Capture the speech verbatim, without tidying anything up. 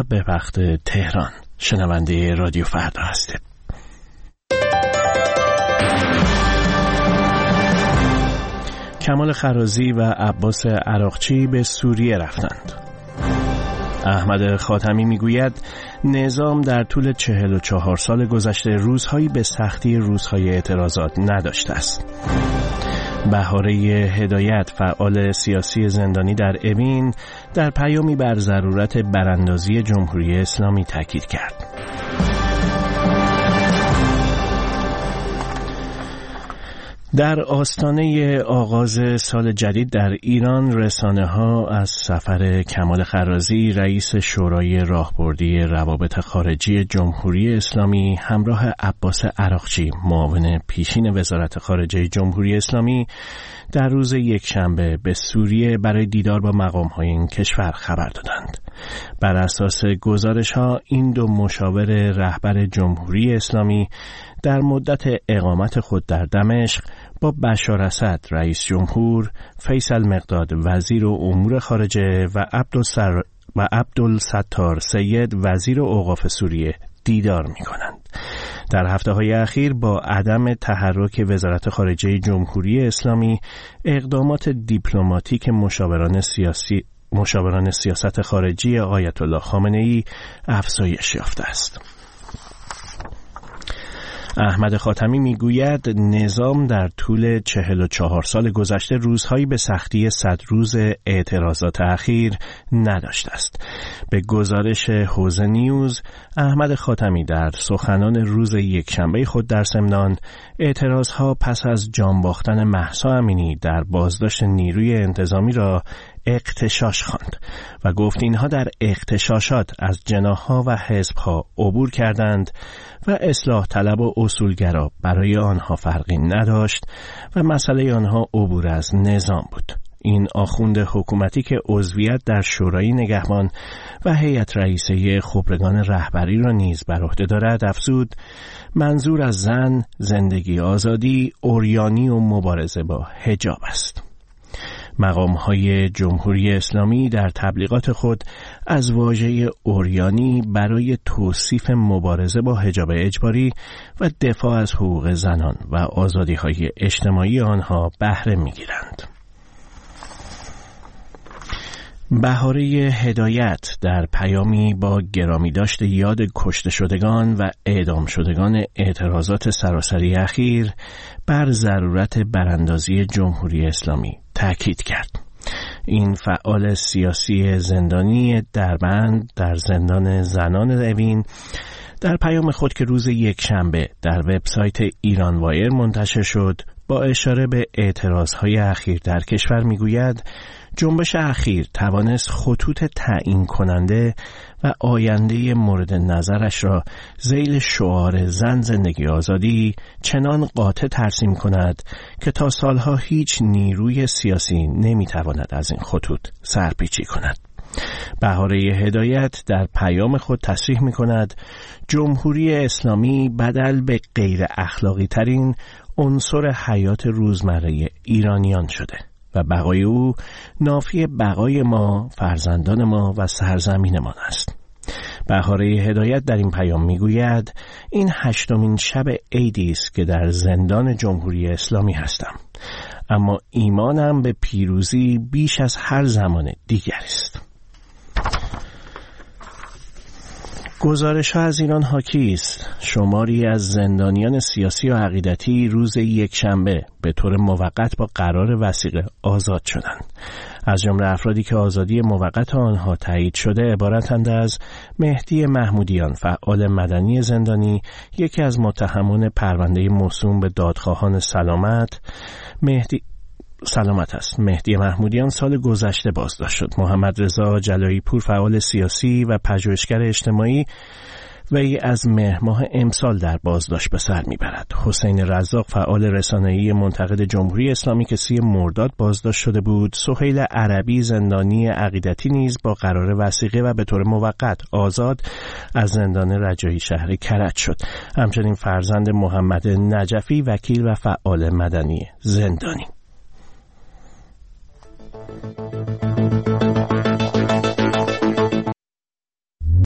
به وقت تهران. شنونده رادیو فردا هستید. کمال خرازی و عباس عراقچی به سوریه رفتند. احمد خاتمی میگوید نظام در طول چهل و چهار سال گذشته روزهایی به سختی روزهای اعتراضات نداشته است. بهاره هدایت، فعال سیاسی زندانی در اوین، در پیامی بر ضرورت براندازی جمهوری اسلامی تاکید کرد. در آستانه آغاز سال جدید در ایران، رسانه‌ها از سفر کمال خرازی، رئیس شورای راهبردی روابط خارجی جمهوری اسلامی، همراه عباس عراقچی، معاون پیشین وزارت خارجه جمهوری اسلامی، در روز یکشنبه به سوریه برای دیدار با مقام‌های این کشور خبر دادند. بر اساس گزارش‌ها، این دو مشاور رهبر جمهوری اسلامی در مدت اقامت خود در دمشق با بشار اسد رئیس جمهور، فیصل مقداد وزیر امور خارجه و عبدالسر و عبدالستار سید وزیر اوقاف سوریه دیدار می‌کنند. در هفته‌های اخیر با عدم تحرک وزارت خارجه جمهوری اسلامی، اقدامات دیپلماتیک مشاوران سیاسی مشاوران سیاست خارجی آیت الله خامنه‌ای افزایش یافته است. احمد خاتمی میگوید نظام در طول چهل و چهار سال گذشته روزهایی به سختی صد روز اعتراضات اخیر نداشته است. به گزارش حوزه نیوز، احمد خاتمی در سخنان روز یکشنبه خود در سمنان، اعتراضها پس از جان باختن مهسا امینی در بازداشت نیروی انتظامی را اغتشاش خواند و گفت اینها در اغتشاشات از جناح‌ها و حزب‌ها عبور کردند و اصلاح طلب و اصولگرا برای آنها فرقی نداشت و مسئله آنها عبور از نظام بود. این آخوند حکومتی که عضویت در شورای نگهبان و هیئت رئیسه خبرگان رهبری را نیز بر عهده دارد، افزود منظور از زن، زندگی آزادی، عریانی و مبارزه با حجاب است. مقام‌های جمهوری اسلامی در تبلیغات خود از واژه عریانی برای توصیف مبارزه با حجاب اجباری و دفاع از حقوق زنان و آزادی‌های اجتماعی آنها بهره می‌گیرند. بهاره هدایت در پیامی با گرامی داشت یاد کشته شدگان و اعدام شدگان اعتراضات سراسری اخیر بر ضرورت براندازی جمهوری اسلامی تاکید کرد. این فعال سیاسی زندانی دربند در زندان زنان اوین در پیام خود که روز یکشنبه در وبسایت ایران وایر منتشر شد، با اشاره به اعتراضهای اخیر در کشور میگوید جنبش اخیر توانست خطوط تعیین کننده و آینده مورد نظرش را ذیل شعار زن، زندگی، آزادی چنان قاطع ترسیم کند که تا سالها هیچ نیروی سیاسی نمیتواند از این خطوط سرپیچی کند. بهاره هدایت در پیام خود تصریح می کند جمهوری اسلامی بدل به غیر اخلاقی ترین عنصر حیات روزمره ایرانیان شده و بقای او نافی بقای ما، فرزندان ما و سرزمینمان است. بهاره هدایت در این پیام میگوید این هشتمین شب عیدی است که در زندان جمهوری اسلامی هستم، اما ایمانم به پیروزی بیش از هر زمان دیگر است. گزارش ها از ایران حاکی است. شماری از زندانیان سیاسی و عقیدتی روز یکشنبه به طور موقت با قرار وثیقه آزاد شدند. از جمله افرادی که آزادی موقت آنها تایید شده عبارتند از مهدی محمودیان، فعال مدنی زندانی، یکی از متهمان پرونده موسوم به دادخواهان سلامت، مهدی سلامت است. مهدی محمودیان سال گذشته بازداشت شد. محمد رضا جلایی پور، فعال سیاسی و پژوهشگر اجتماعی، وی از مهر ماه امسال در بازداشت به سر میبرد. حسین رزاق، فعال رسانه‌ای منتقد جمهوری اسلامی که سی مرداد بازداشت شده بود. سهیل عربی، زندانی عقیدتی، نیز با قرار وثیقه و به طور موقت آزاد از زندان رجایی شهر کرج شد. همچنین فرزند محمد نجفی، وکیل و فعال مدنی زندانی.